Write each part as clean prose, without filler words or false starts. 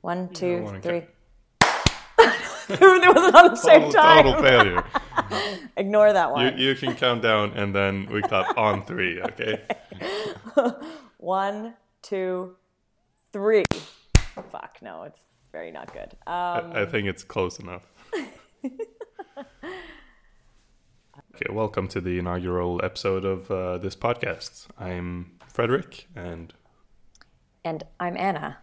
1, 2, 3. It wasn't on the same time. Total failure. Ignore that one. You can count down and then we clap on 3, okay? 1, 2, 3. Fuck, no, it's very not good. I think it's close enough. Okay, welcome to the inaugural episode of this podcast. I'm Frederick and I'm Anna.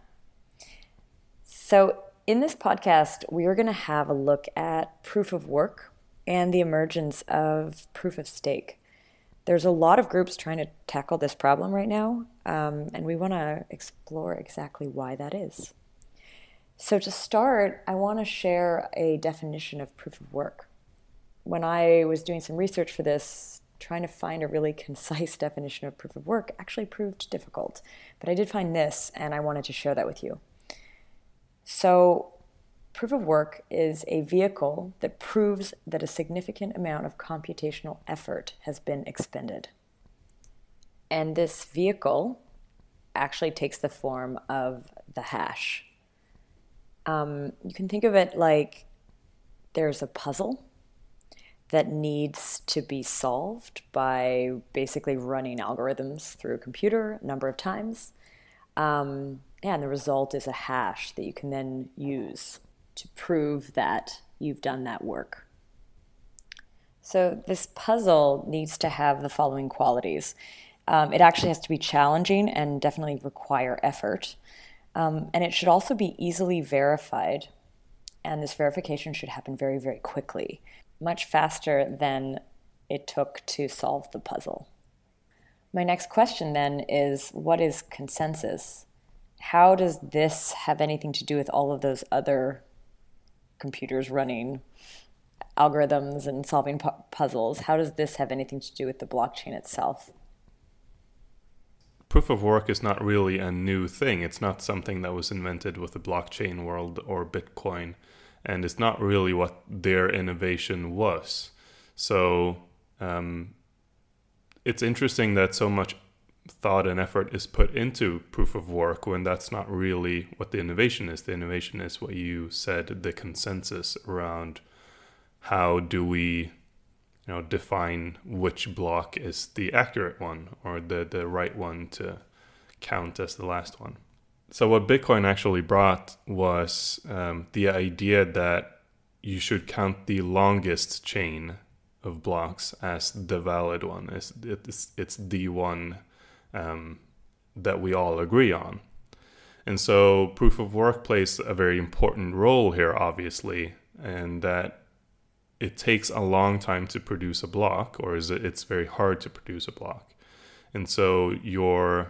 So in this podcast, we are going to have a look at proof of work and the emergence of proof of stake. There's a lot of groups trying to tackle this problem right now, and we want to explore exactly why that is. So to start, I want to share a definition of proof of work. When I was doing some research for this, trying to find a really concise definition of proof of work actually proved difficult. But I did find this, and I wanted to share that with you. So proof of work is a vehicle that proves that a significant amount of computational effort has been expended. And this vehicle actually takes the form of the hash. You can think of it like there's a puzzle that needs to be solved by basically running algorithms through a computer a number of times. And the result is a hash that you can then use to prove that you've done that work. So this puzzle needs to have the following qualities. It actually has to be challenging and definitely require effort. And it should also be easily verified. And this verification should happen very, very quickly, much faster than it took to solve the puzzle. My next question then is, what is consensus? How does this have anything to do with all of those other computers running algorithms and solving puzzles? How does this have anything to do with the blockchain itself? proof of work is not really a new thing. It's not something that was invented with the blockchain world or Bitcoin. And it's not really what their innovation was. So it's interesting that so much thought and effort is put into proof of work when that's not really what the innovation is. The innovation is what you said, the consensus around how do we define which block is the accurate one or the right one to count as the last one. So what Bitcoin actually brought was the idea that you should count the longest chain of blocks as the valid one. It's the one that we all agree on. And so proof of work plays a very important role here, obviously, and that it takes a long time to produce a block, or it's very hard to produce a block. And so your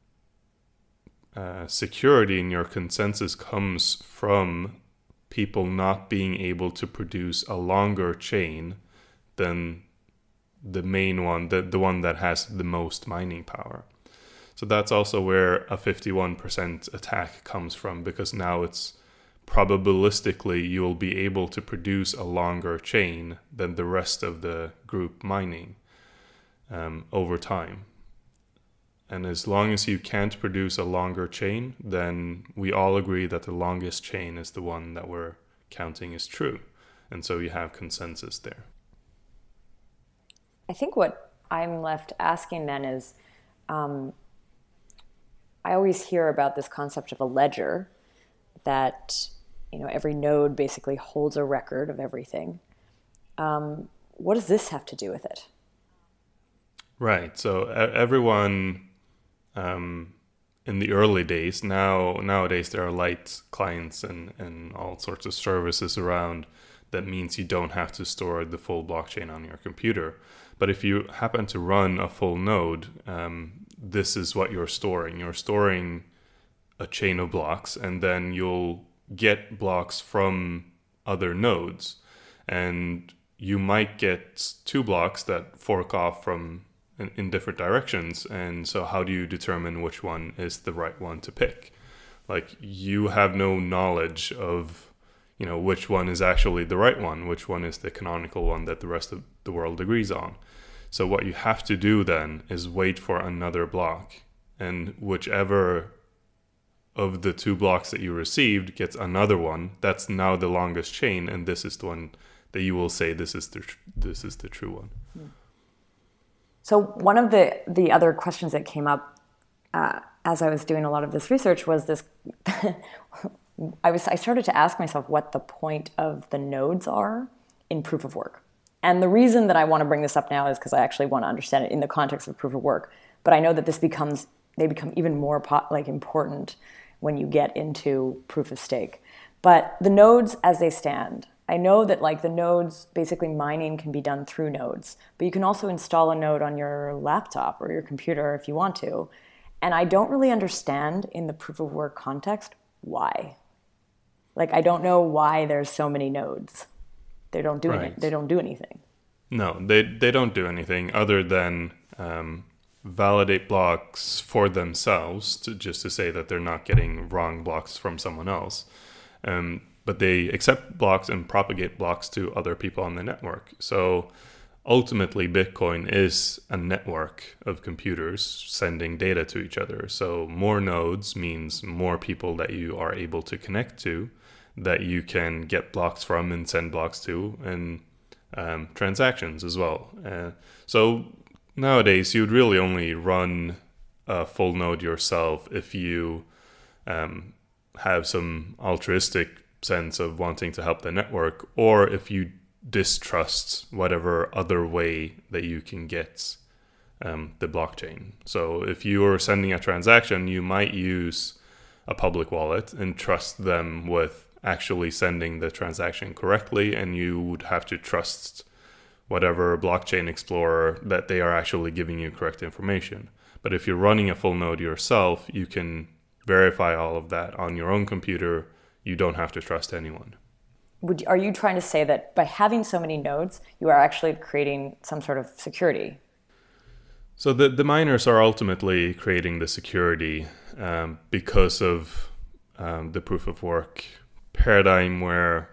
security in your consensus comes from people not being able to produce a longer chain than the main one, the one that has the most mining power. So that's also where a 51% attack comes from, because now it's probabilistically you will be able to produce a longer chain than the rest of the group mining over time. And as long as you can't produce a longer chain, then we all agree that the longest chain is the one that we're counting is true. And so you have consensus there. I think what I'm left asking then is, I always hear about this concept of a ledger, that every node basically holds a record of everything. What does this have to do with it? Right. So everyone in the early days, nowadays there are light clients and all sorts of services around. That means you don't have to store the full blockchain on your computer. But if you happen to run a full node, this is what you're storing. You're storing a chain of blocks, and then you'll get blocks from other nodes. And you might get two blocks that fork off from in different directions. And so how do you determine which one is the right one to pick? Like, you have no knowledge of which one is actually the right one, which one is the canonical one that the rest of the world agrees on. So what you have to do then is wait for another block, and whichever of the 2 blocks that you received gets another one. That's now the longest chain, and this is the one that you will say this is the true one. So one of the other questions that came up as I was doing a lot of this research was this. I started to ask myself what the point of the nodes are in proof of work. And the reason that I want to bring this up now is because I actually want to understand it in the context of proof of work. But I know that they become even more important when you get into proof of stake. But the nodes as they stand, I know that like the nodes, basically mining can be done through nodes, but you can also install a node on your laptop or your computer if you want to. And I don't really understand in the proof of work context why. Like I don't know why there's so many nodes. They don't do Right. They don't do anything. No, they don't do anything other than validate blocks for themselves, just to say that they're not getting wrong blocks from someone else. But they accept blocks and propagate blocks to other people on the network. So ultimately, Bitcoin is a network of computers sending data to each other. So more nodes means more people that you are able to connect to, that you can get blocks from and send blocks to, and transactions as well. So nowadays, you'd really only run a full node yourself if you have some altruistic sense of wanting to help the network, or if you distrust whatever other way that you can get the blockchain. So if you're sending a transaction, you might use a public wallet and trust them with actually sending the transaction correctly, and you would have to trust whatever blockchain explorer that they are actually giving you correct information. But if you're running a full node yourself, you can verify all of that on your own computer. You don't have to trust anyone. Are you trying to say that by having so many nodes, you are actually creating some sort of security? So the miners are ultimately creating the security because of the proof of work paradigm, where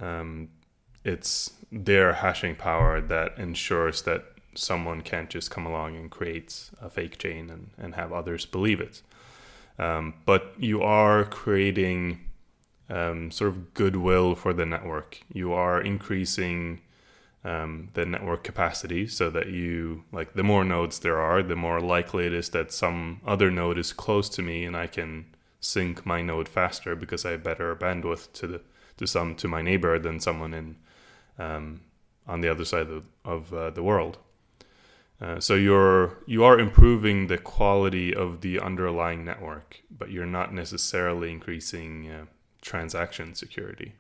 it's their hashing power that ensures that someone can't just come along and create a fake chain and have others believe it. But you are creating sort of goodwill for the network. You are increasing the network capacity so that the more nodes there are, the more likely it is that some other node is close to me and I can sync my node faster because I have better bandwidth to my neighbor than someone in on the other side of the world. So you are improving the quality of the underlying network, but you're not necessarily increasing transaction security.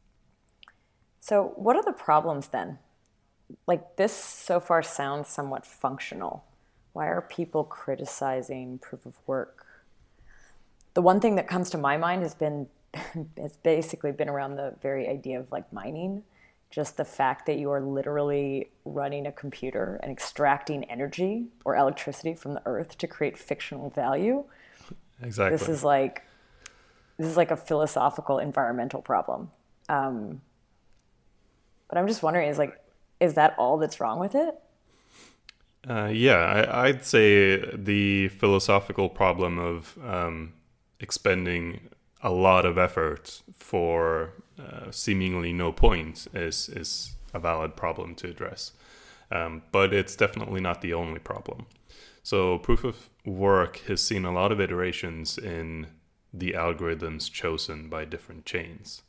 So what are the problems then? Like this so far sounds somewhat functional. Why are people criticizing proof of work? The one thing that comes to my mind has basically been around the very idea of like mining. Just the fact that you are literally running a computer and extracting energy or electricity from the earth to create fictional value. Exactly. This is like a philosophical environmental problem. But I'm just wondering, is that all that's wrong with it? I'd say the philosophical problem of expending a lot of effort for seemingly no point is a valid problem to address. But it's definitely not the only problem. So proof of work has seen a lot of iterations in the algorithms chosen by different chains.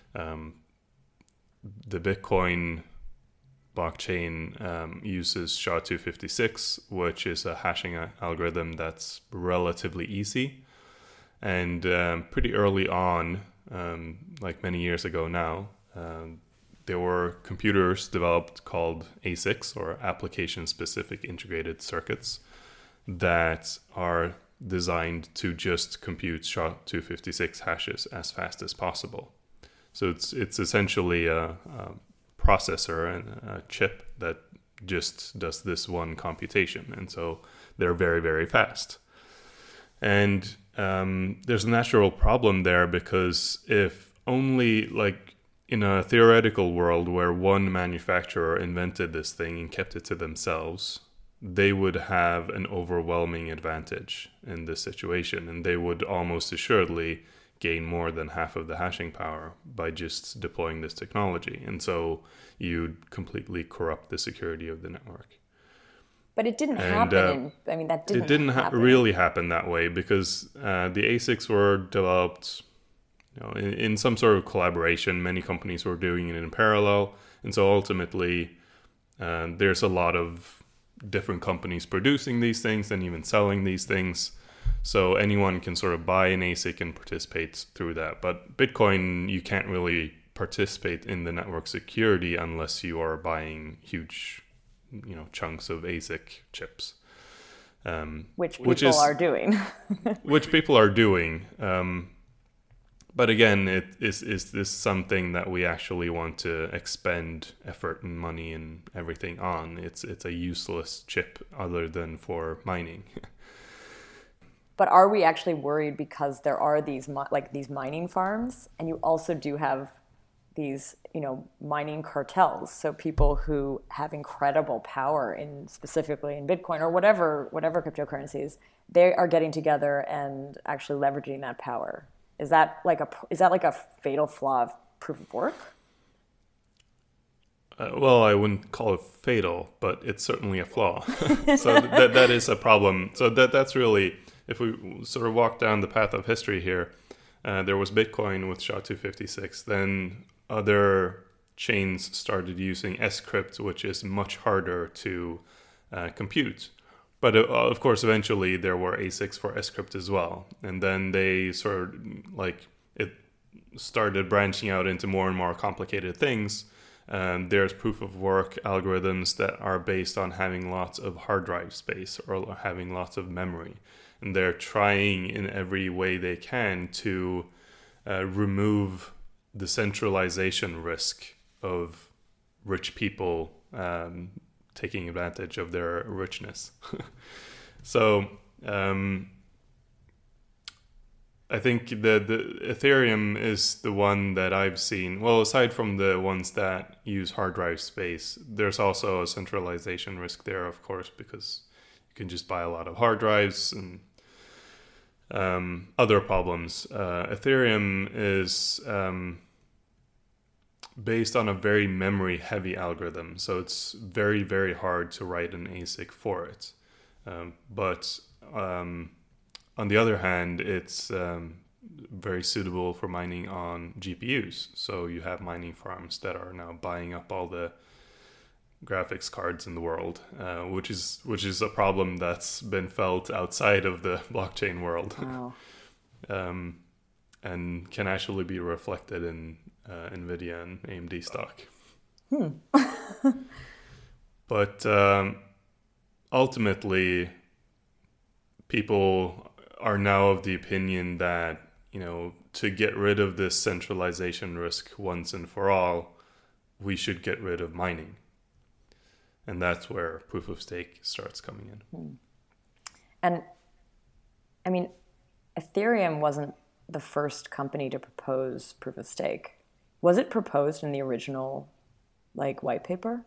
The Bitcoin blockchain uses SHA-256, which is a hashing algorithm that's relatively easy. And pretty early on, like many years ago now, there were computers developed called ASICs, or application-specific integrated circuits, that are designed to just compute SHA-256 hashes as fast as possible. So it's essentially a processor and a chip that just does this one computation, and so they're very, very fast. And there's a natural problem there, because if only, like in a theoretical world where one manufacturer invented this thing and kept it to themselves, they would have an overwhelming advantage in this situation, and they would almost assuredly gain more than half of the hashing power by just deploying this technology. And so you'd completely corrupt the security of the network. But it didn't happen. That didn't. It didn't happen. really happen that way, because the ASICs were developed, in some sort of collaboration. Many companies were doing it in parallel, and so ultimately, there's a lot of different companies producing these things and even selling these things. So anyone can sort of buy an ASIC and participate through that. But Bitcoin, you can't really participate in the network security unless you are buying huge, chunks of ASIC chips. Which people are doing. Which people are doing. But again, is this something that we actually want to expend effort and money and everything on? It's a useless chip other than for mining. But are we actually worried because there are these mining farms, and you also do have these mining cartels? So people who have incredible power specifically in Bitcoin or whatever cryptocurrencies, they are getting together and actually leveraging that power. Is that like a fatal flaw of proof of work? Well, I wouldn't call it fatal, but it's certainly a flaw. So that is a problem. So that's really, if we sort of walk down the path of history here, there was Bitcoin with SHA-256. Then other chains started using Scrypt, which is much harder to compute. But of course, eventually there were ASICs for Scrypt as well. And then they sort of it started branching out into more and more complicated things. There's proof of work algorithms that are based on having lots of hard drive space or having lots of memory. And they're trying in every way they can to remove the centralization risk of rich people taking advantage of their richness. So I think the Ethereum is the one that I've seen. Well, aside from the ones that use hard drive space, there's also a centralization risk there, of course, because you can just buy a lot of hard drives and other problems. Ethereum is based on a very memory-heavy algorithm, so it's very, very hard to write an ASIC for it. But on the other hand, it's very suitable for mining on GPUs. So you have mining farms that are now buying up all the graphics cards in the world, which is a problem that's been felt outside of the blockchain world. Wow. And can actually be reflected in NVIDIA and AMD stock. But ultimately, people are now of the opinion that, to get rid of this centralization risk once and for all, we should get rid of mining. And that's where proof of stake starts coming in. And I mean, Ethereum wasn't the first company to propose proof of stake. Was it proposed in the original white paper?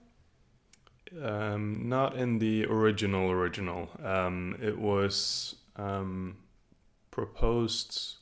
Not in the original. It was proposed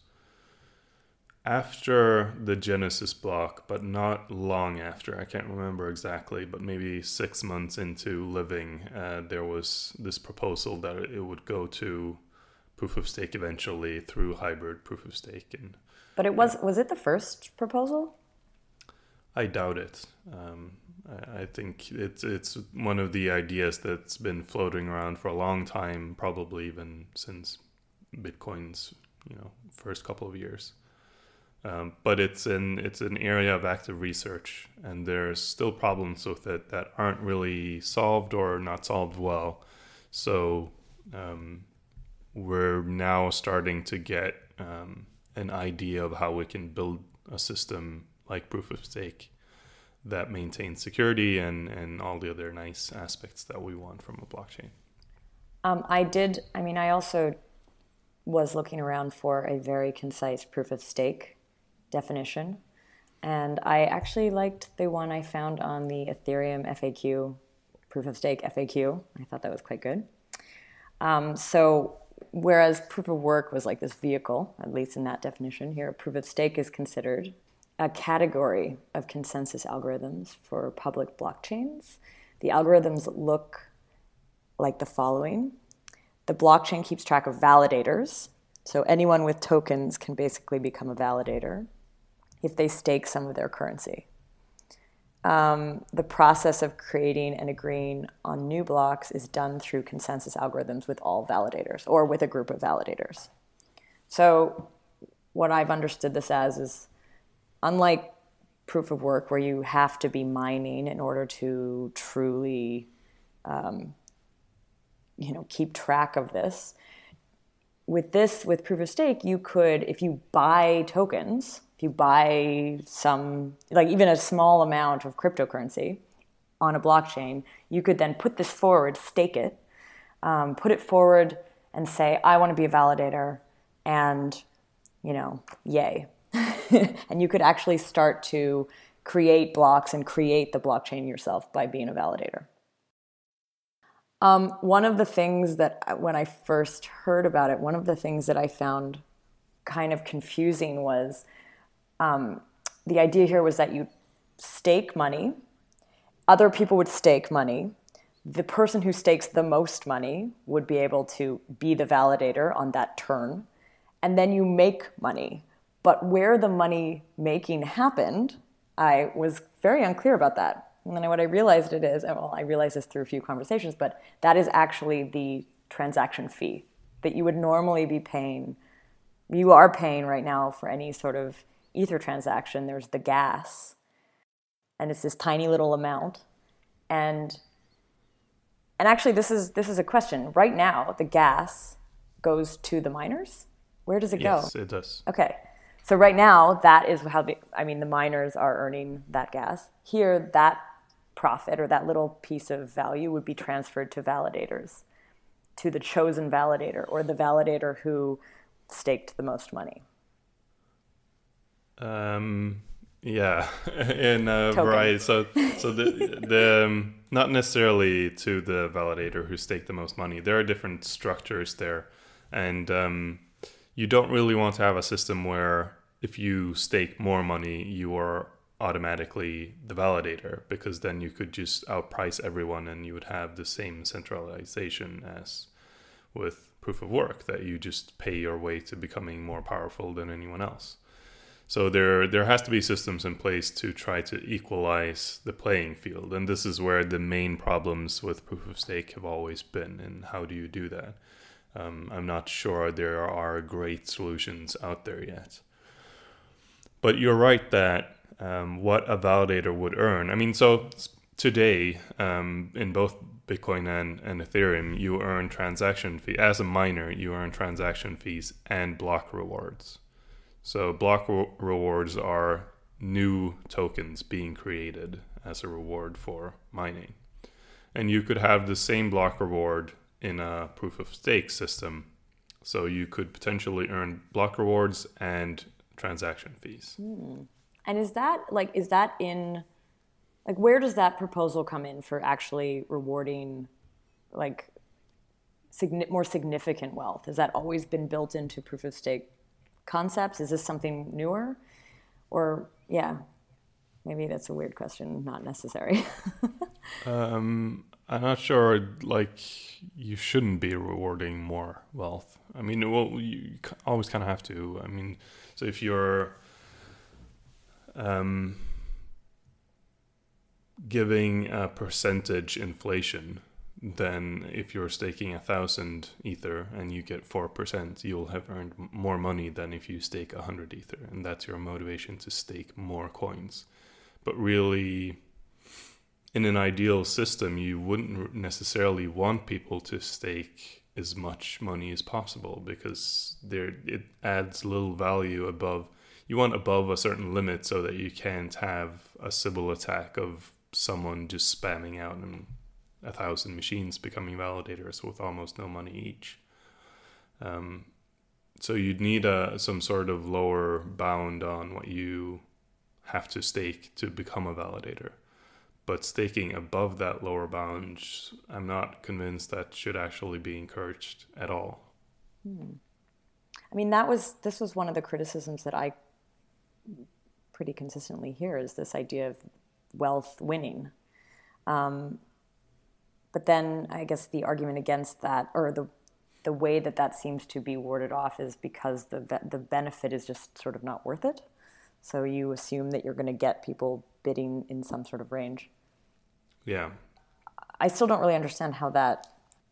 after the Genesis block, but not long after. I can't remember exactly, but maybe 6 months into living, there was this proposal that it would go to proof of stake eventually through hybrid proof of stake. But was it the first proposal? I doubt it. I think it's one of the ideas that's been floating around for a long time, probably even since Bitcoin's first couple of years. But it's an area of active research, and there's still problems with it that aren't really solved or not solved well. So we're now starting to get an idea of how we can build a system like proof of stake that maintains security and all the other nice aspects that we want from a blockchain. I also was looking around for a very concise proof of stake definition, and I actually liked the one I found on the Ethereum FAQ proof of stake FAQ. I thought that was quite good. So whereas proof of work was like this vehicle, at least in that definition here, proof of stake is considered a category of consensus algorithms for public blockchains. The algorithms look like the following. The blockchain keeps track of validators. So anyone with tokens can basically become a validator if they stake some of their currency. The process of creating and agreeing on new blocks is done through consensus algorithms with all validators or with a group of validators. So what I've understood this as is, unlike proof of work where you have to be mining in order to truly keep track of this, with proof of stake, you could, if you buy tokens, if you buy some, like even a small amount of cryptocurrency on a blockchain, you could then put this forward, stake it, put it forward and say, I want to be a validator, and, yay. And you could actually start to create blocks and create the blockchain yourself by being a validator. One of the things that, when I first heard about it, one of the things that I found kind of confusing was the idea here was that you stake money, other people would stake money, the person who stakes the most money would be able to be the validator on that turn, and then you make money. But where the money making happened, I was very unclear about that. And then what I realized it is, well, I realized this through a few conversations, but that is actually the transaction fee that you would normally be paying. You are paying right now for any sort of Ether transaction. There's the gas, and it's this tiny little amount. And actually, this is a question. Right now, the gas goes to the miners. Where does it go? Yes, it does. Okay. So right now, that is how the miners are earning that gas. Here, that profit or that little piece of value would be transferred to validators, to the chosen validator or the validator who staked the most money. Yeah, in a variety. So the not necessarily to the validator who staked the most money. There are different structures there, and you don't really want to have a system where if you stake more money, you are automatically the validator, because then you could just outprice everyone and you would have the same centralization as with proof of work, that you just pay your way to becoming more powerful than anyone else. So there has to be systems in place to try to equalize the playing field. And this is where the main problems with proof of stake have always been. And how do you do that? I'm not sure there are great solutions out there yet. But you're right that what a validator would earn. I mean, so today, in both Bitcoin and Ethereum, you earn transaction fee. As a miner, you earn transaction fees and block rewards. So block rewards are new tokens being created as a reward for mining. And you could have the same block reward in a proof of stake system. So you could potentially earn block rewards and transaction fees. And is that in, like, where does that proposal come in for actually rewarding, like, more significant wealth? Has that always been built into proof of stake concepts? Is this something newer? Or, yeah, maybe that's a weird question, not necessary. I'm not sure, like, you shouldn't be rewarding more wealth. I mean, well, you always kind of have to. I mean, so if you're giving a percentage inflation, then if you're staking 1,000 Ether and you get 4%, you'll have earned more money than if you stake 100 Ether. And that's your motivation to stake more coins. But really, in an ideal system, you wouldn't necessarily want people to stake as much money as possible, because it adds little value above. You want above a certain limit so that you can't have a Sybil attack of someone just spamming out and 1,000 machines becoming validators with almost no money each. So you'd need some sort of lower bound on what you have to stake to become a validator. But staking above that lower bound, I'm not convinced that should actually be encouraged at all. I mean, this was one of the criticisms that I pretty consistently hear, is this idea of wealth winning. But then I guess the argument against that, or the way that that seems to be warded off, is because the benefit is just sort of not worth it. So you assume that you're going to get people bidding in some sort of range. Yeah. I still don't really understand how that.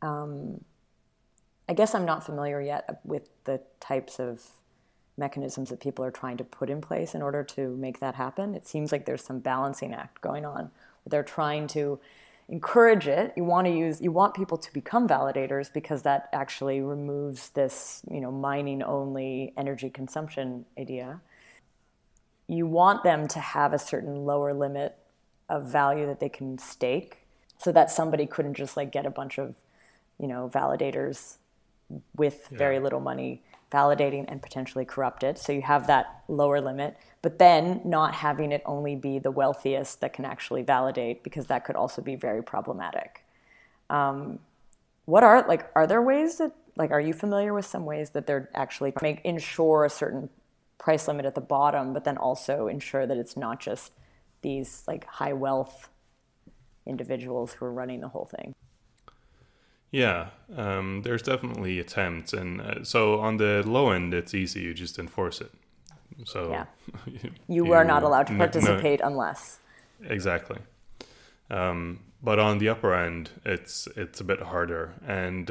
I guess I'm not familiar yet with the types of mechanisms that people are trying to put in place in order to make that happen. It seems like there's some balancing act going on. They're trying to encourage it. You want people to become validators because that actually removes this, mining only energy consumption idea. You want them to have a certain lower limit of value that they can stake, so that somebody couldn't just get a bunch of, validators with very little money validating and potentially corrupt it. So you have that lower limit, but then not having it only be the wealthiest that can actually validate, because that could also be very problematic. Are there ways that, are you familiar with some ways that they're actually ensure a certain price limit at the bottom, but then also ensure that it's not just these high wealth individuals who are running the whole thing? Yeah, there's definitely attempts, and so on the low end, it's easy. You just enforce it. So yeah. you are not allowed to participate unless. Exactly. But on the upper end, it's a bit harder, and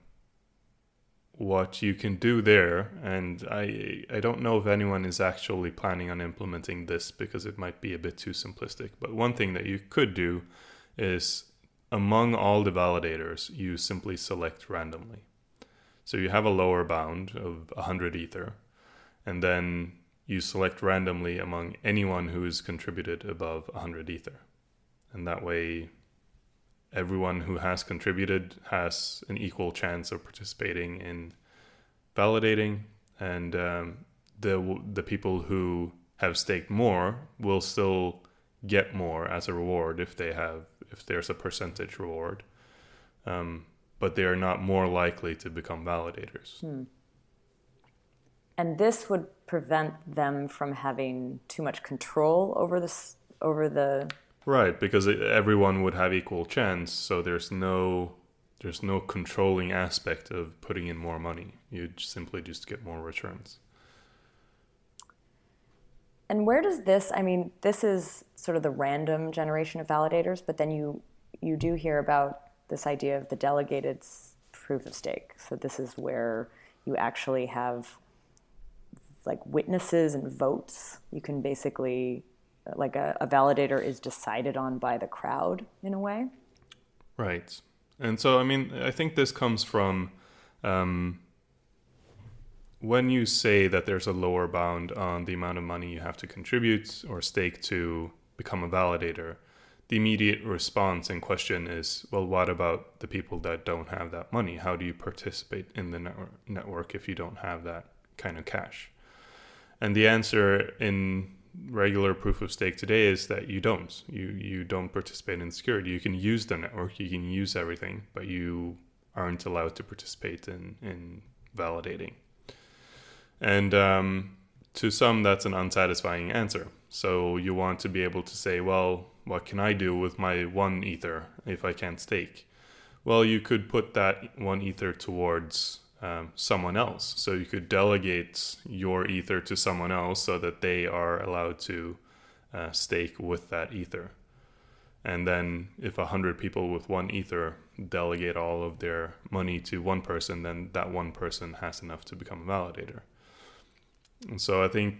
what you can do there, and I don't know if anyone is actually planning on implementing this because it might be a bit too simplistic. But one thing that you could do is, among all the validators, you simply select randomly. So you have a lower bound of 100 Ether, and then you select randomly among anyone who has contributed above 100 Ether. And that way, everyone who has contributed has an equal chance of participating in validating, and the people who have staked more will still get more as a reward if there's a percentage reward, but they are not more likely to become validators. And this would prevent them from having too much control over the right, because everyone would have equal chance, so there's no controlling aspect of putting in more money. You'd simply just get more returns. And where does this is sort of the random generation of validators, but then you do hear about this idea of the delegated proof of stake. So this is where you actually have witnesses and votes. You can basically, a validator is decided on by the crowd in a way. Right. And so, I think this comes from when you say that there's a lower bound on the amount of money you have to contribute or stake to become a validator, the immediate response and question is, well, what about the people that don't have that money? How do you participate in the network if you don't have that kind of cash? And the answer in regular proof of stake today is that you don't. You don't participate in security. You can use the network, you can use everything, but you aren't allowed to participate in validating. And to some, that's an unsatisfying answer. So you want to be able to say, well, what can I do with my 1 Ether if I can't stake? Well, you could put that 1 Ether towards someone else. So you could delegate your Ether to someone else so that they are allowed to stake with that Ether. And then if 100 people with 1 Ether delegate all of their money to one person, then that one person has enough to become a validator. And so I think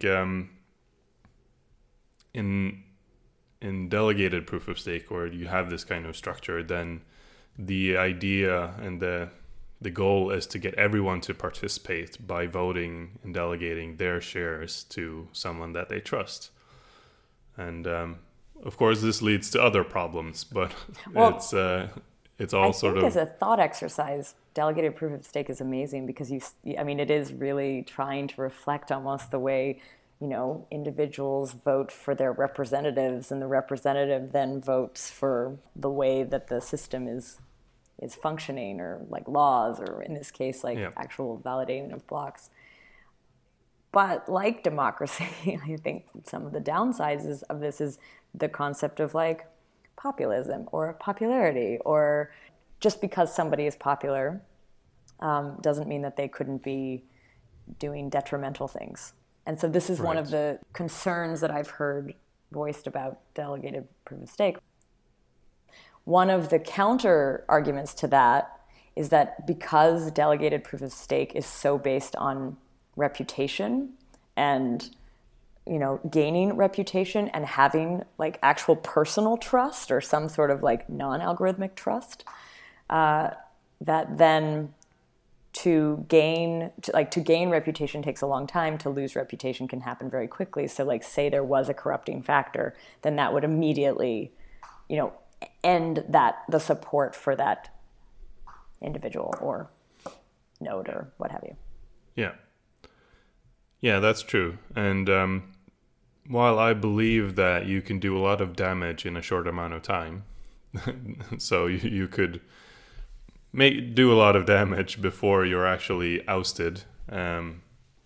in delegated proof of stake, where you have this kind of structure, then the idea and the goal is to get everyone to participate by voting and delegating their shares to someone that they trust. And of course, this leads to other problems, but it's all sort of... I think as a thought exercise, delegated proof of stake is amazing because it is really trying to reflect almost the way individuals vote for their representatives, and the representative then votes for the way that the system is functioning, or like laws, or in this case, like actual validating of blocks. But like democracy, I think some of the downsides of this is the concept of like populism or popularity, or just because somebody is popular doesn't mean that they couldn't be doing detrimental things. And so this is one of the concerns that I've heard voiced about delegated proof of stake. One of the counter arguments to that is that because delegated proof of stake is so based on reputation and gaining reputation and having like actual personal trust or some sort of like non-algorithmic trust, that then to gain reputation takes a long time. To lose reputation can happen very quickly. So like say there was a corrupting factor, then that would immediately end the support for that individual or node or what have you. Yeah, that's true. And while I believe that you can do a lot of damage in a short amount of time, so you could do a lot of damage before you're actually ousted, it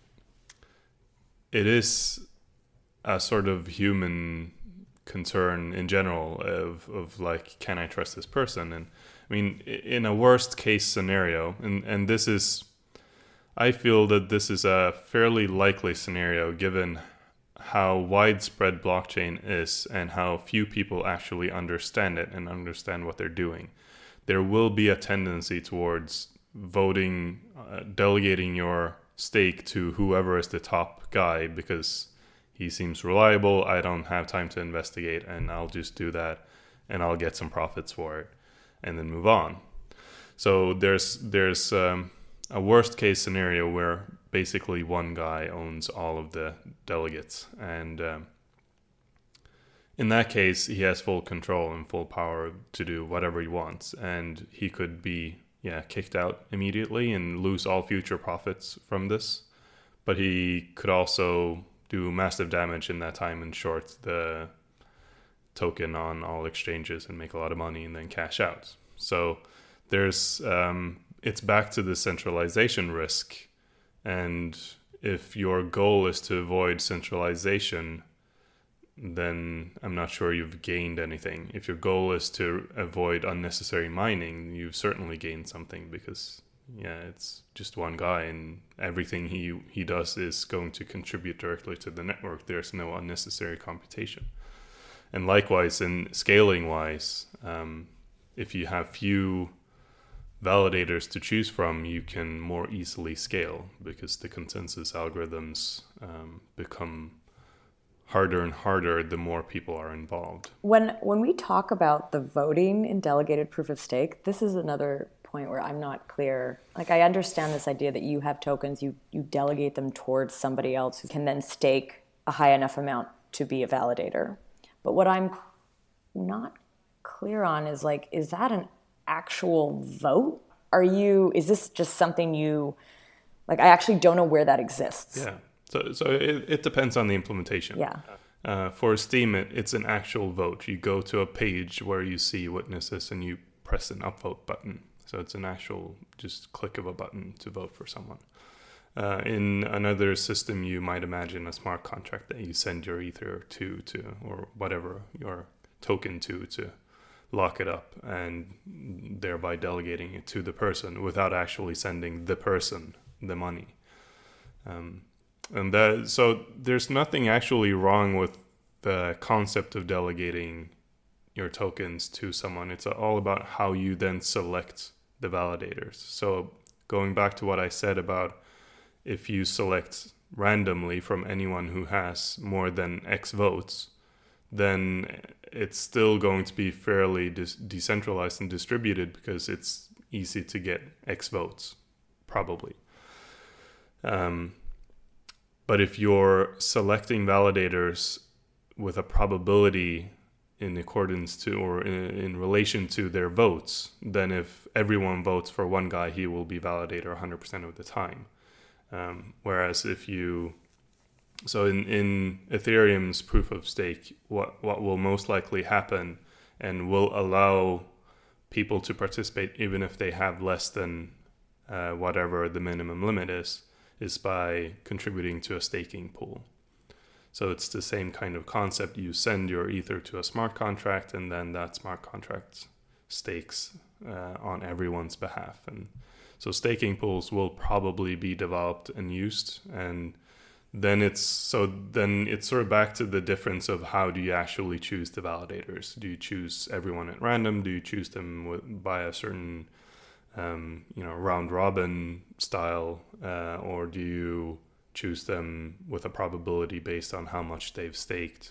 is a sort of human concern in general of like, can I trust this person? And I mean, in a worst case scenario, and this is, I feel that this is a fairly likely scenario given how widespread blockchain is and how few people actually understand it and understand what they're doing. There will be a tendency towards voting, delegating your stake to whoever is the top guy because he seems reliable, I don't have time to investigate, and I'll just do that and I'll get some profits for it and then move on. So there's a worst case scenario where basically one guy owns all of the delegates, and in that case he has full control and full power to do whatever he wants, and he could be kicked out immediately and lose all future profits from this, but he could also do massive damage in that time and short the token on all exchanges and make a lot of money and then cash out. So there's it's back to the centralization risk. And if your goal is to avoid centralization, then I'm not sure you've gained anything. If your goal is to avoid unnecessary mining, you've certainly gained something, because it's just one guy and everything he does is going to contribute directly to the network. There's no unnecessary computation. And likewise, in scaling wise, if you have few validators to choose from, you can more easily scale because the consensus algorithms become harder and harder the more people are involved. When we talk about the voting in delegated proof of stake, this is another point where I'm not clear. Like, I understand this idea that you have tokens, you delegate them towards somebody else who can then stake a high enough amount to be a validator. But what I'm not clear on is like, is that an actual vote? Is this just something I actually don't know where that exists. Yeah. So it depends on the implementation. Yeah. For Steem, it's an actual vote. You go to a page where you see witnesses and you press an upvote button. So it's an actual just click of a button to vote for someone. In another system, you might imagine a smart contract that you send your Ether to or whatever your token to lock it up, and thereby delegating it to the person without actually sending the person the money. So there's nothing actually wrong with the concept of delegating your tokens to someone. It's all about how you then select the validators. So going back to what I said about if you select randomly from anyone who has more than X votes, then it's still going to be fairly decentralized and distributed because it's easy to get X votes, probably. But if you're selecting validators with a probability in accordance to or in relation to their votes, then if everyone votes for one guy, he will be validator 100% of the time. Whereas if you So in Ethereum's proof of stake, what will most likely happen and will allow people to participate even if they have less than whatever the minimum limit is by contributing to a staking pool. So it's the same kind of concept. You send your Ether to a smart contract, and then that smart contract stakes on everyone's behalf. And so staking pools will probably be developed and used. And then it's sort of back to the difference of how do you actually choose the validators? Do you choose everyone at random? Do you choose them by a certain round robin style, or do you choose them with a probability based on how much they've staked?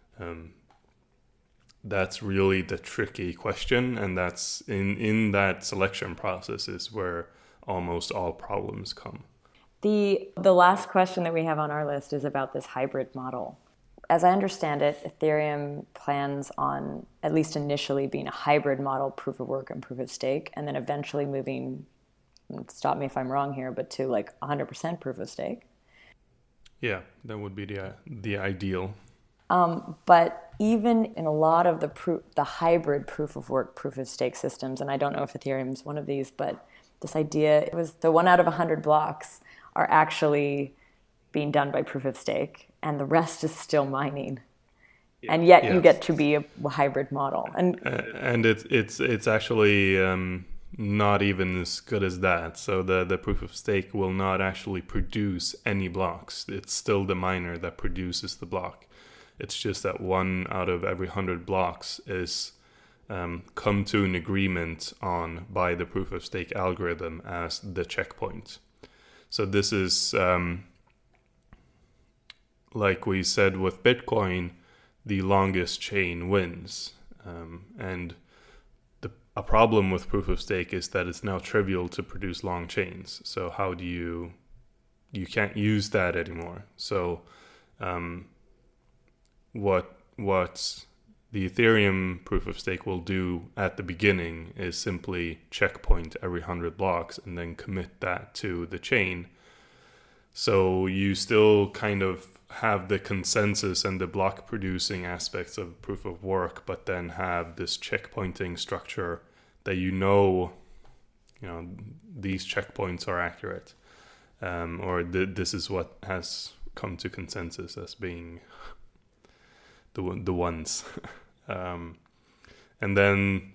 That's really the tricky question, and that's in that selection process is where almost all problems come. The last question that we have on our list is about this hybrid model. As I understand it, Ethereum plans on, at least initially, being a hybrid model, proof of work and proof of stake, and then eventually moving, stop me if I'm wrong here, but to like 100% proof of stake. Yeah, that would be the ideal. But even in a lot of the hybrid proof of work, proof of stake systems, and I don't know if Ethereum is one of these, but this idea, it was the 1 out of 100 blocks are actually being done by proof of stake, and the rest is still mining. And yet you get to be a hybrid model. And it's actually not even as good as that. So the proof of stake will not actually produce any blocks. It's still the miner that produces the block. It's just that 1 out of every 100 blocks is come to an agreement on by the proof of stake algorithm as the checkpoint. So this is, like we said with Bitcoin, the longest chain wins. And a problem with proof of stake is that it's now trivial to produce long chains. So how do you can't use that anymore. So what the Ethereum proof of stake will do at the beginning is simply checkpoint every 100 blocks and then commit that to the chain. So you still kind of have the consensus and the block producing aspects of proof of work, but then have this checkpointing structure that these checkpoints are accurate, or this is what has come to consensus as being the ones. And then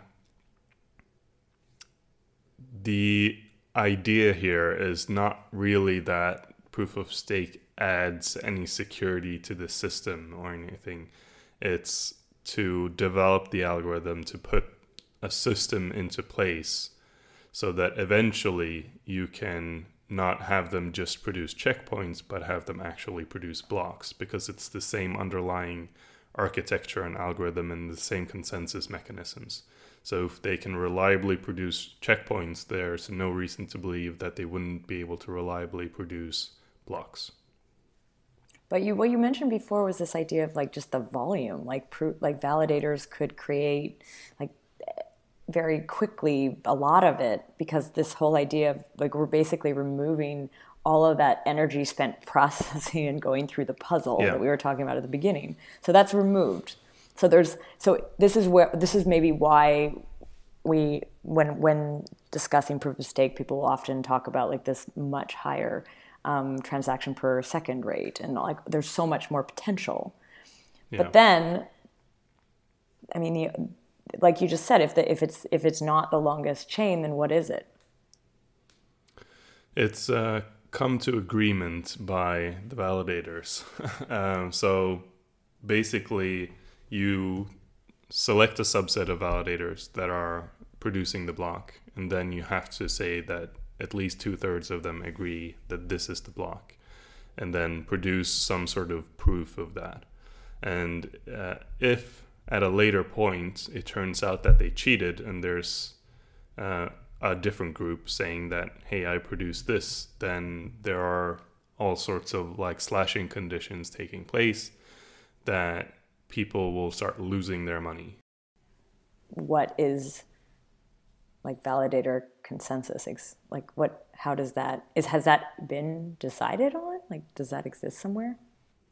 the idea here is not really that proof of stake adds any security to the system or anything. It's to develop the algorithm to put a system into place so that eventually you can not have them just produce checkpoints, but have them actually produce blocks, because it's the same underlying architecture and algorithm and the same consensus mechanisms. So if they can reliably produce checkpoints, there's no reason to believe that they wouldn't be able to reliably produce blocks. But what you mentioned before was this idea of like just the volume, like validators could create like very quickly a lot of it, because this whole idea of like we're basically removing all of that energy spent processing and going through the puzzle that we were talking about at the beginning. So that's removed. So this is maybe why we when discussing proof of stake, people often talk about like this much higher transaction per second rate, and like there's so much more potential. But then, I mean, like you just said, if it's not the longest chain, then what is it? It's come to agreement by the validators. So basically, you select a subset of validators that are producing the block, and then you have to say that at least 2/3 of them agree that this is the block, and then produce some sort of proof of that. And if at a later point it turns out that they cheated, and there's a different group saying that, hey, I produced this, then there are all sorts of like slashing conditions taking place that people will start losing their money. What is like validator consensus? Like has that been decided on? Like, does that exist somewhere?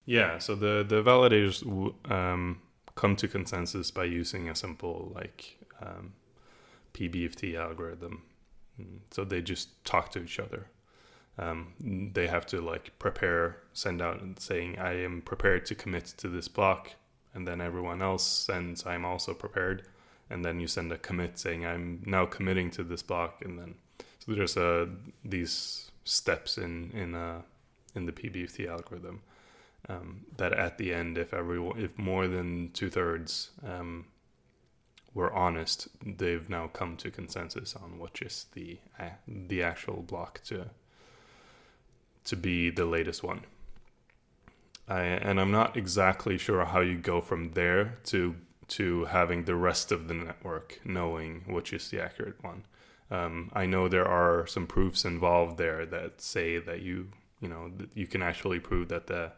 Yeah, so the validators come to consensus by using a simple PBFT algorithm. So they just talk to each other. They have to send out and saying, I am prepared to commit to this block. And then everyone else sends, I'm also prepared. And then you send a commit saying, I'm now committing to this block. And then, so there's these steps in the PBFT algorithm. That at the end, if more than 2/3 were honest, they've now come to consensus on which is the actual block to be the latest one. And I'm not exactly sure how you go from there to having the rest of the network knowing which is the accurate one. I know there are some proofs involved there that say that you can actually prove that the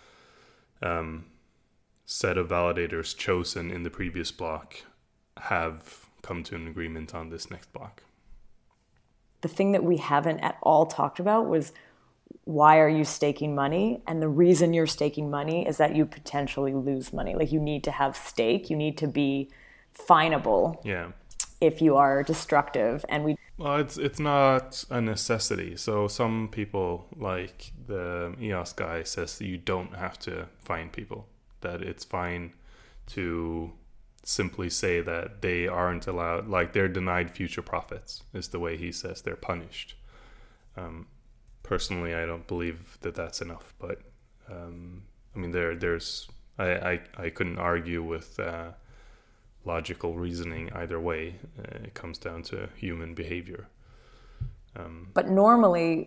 set of validators chosen in the previous block have come to an agreement on this next block. The thing that we haven't at all talked about was, why are you staking money? And the reason you're staking money is that you potentially lose money. Like, you need to have stake. You need to be finable. Yeah. If you are destructive. Well, it's not a necessity. So some people, like the EOS guy, says that you don't have to fine people. That it's fine to simply say that they aren't allowed, like they're denied future profits, is the way he says they're punished. Personally, I don't believe that that's enough. But I mean, I couldn't argue with logical reasoning either way. It comes down to human behavior. But normally,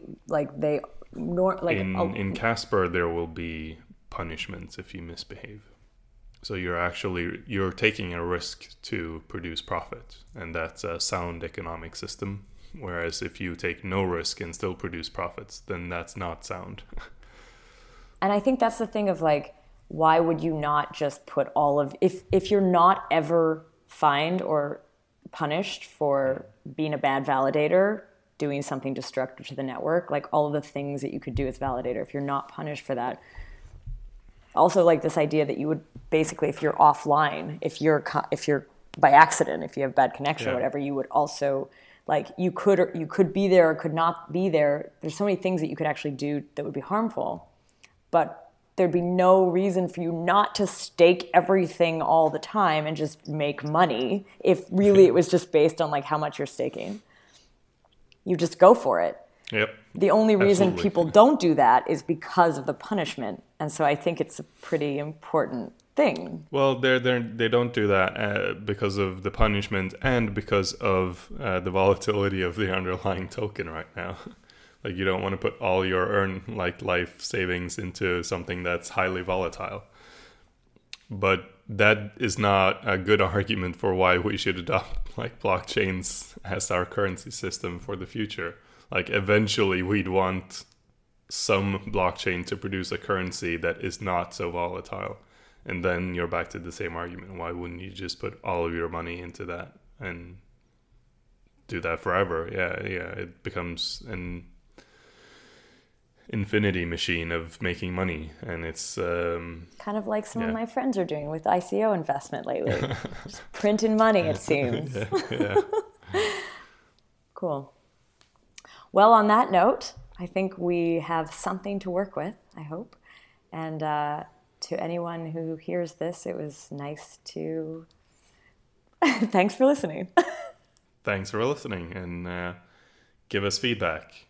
in Casper, there will be punishments if you misbehave. So you're taking a risk to produce profit, and that's a sound economic system. Whereas if you take no risk and still produce profits, then that's not sound. And I think that's the thing of why would you not just put if you're not ever fined or punished for being a bad validator, doing something destructive to the network, all of the things that you could do as validator, if you're not punished for that. Also, this idea that you would basically, if you're offline, if you're by accident, if you have bad connection or whatever, you would also you could be there or could not be there. There's so many things that you could actually do that would be harmful, but there'd be no reason for you not to stake everything all the time and just make money if really it was just based on how much you're staking. You just go for it. Yep. The only reason Absolutely. people don't do that is because of the punishment. And so I think it's a pretty important thing. Well, they don't do that because of the punishment and because of the volatility of the underlying token right now. You don't want to put all your life savings into something that's highly volatile. But that is not a good argument for why we should adopt blockchains as our currency system for the future. Eventually we'd want some blockchain to produce a currency that is not so volatile. And then you're back to the same argument. Why wouldn't you just put all of your money into that and do that forever? Yeah. It becomes an infinity machine of making money, and it's kind of like some of my friends are doing with ICO investment lately. Just printing money, it seems. Yeah. Cool. Well, on that note, I think we have something to work with, I hope. And to anyone who hears this, it was nice to... Thanks for listening. Thanks for listening, and give us feedback.